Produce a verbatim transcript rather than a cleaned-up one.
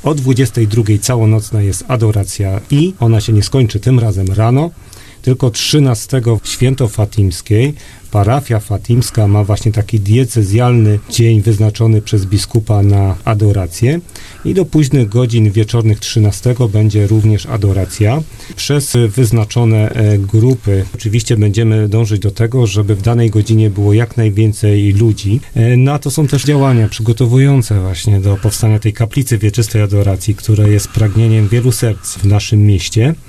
O dwudziestej drugiej całonocna jest adoracja i ona się nie skończy tym razem rano, tylko trzynastego święto fatimskiej. Parafia fatimska ma właśnie taki diecezjalny dzień wyznaczony przez biskupa na adorację i do późnych godzin wieczornych trzynastego będzie również adoracja. Przez wyznaczone grupy oczywiście będziemy dążyć do tego, żeby w danej godzinie było jak najwięcej ludzi. No to są też działania przygotowujące właśnie do powstania tej kaplicy wieczystej adoracji, która jest pragnieniem wielu serc w naszym mieście.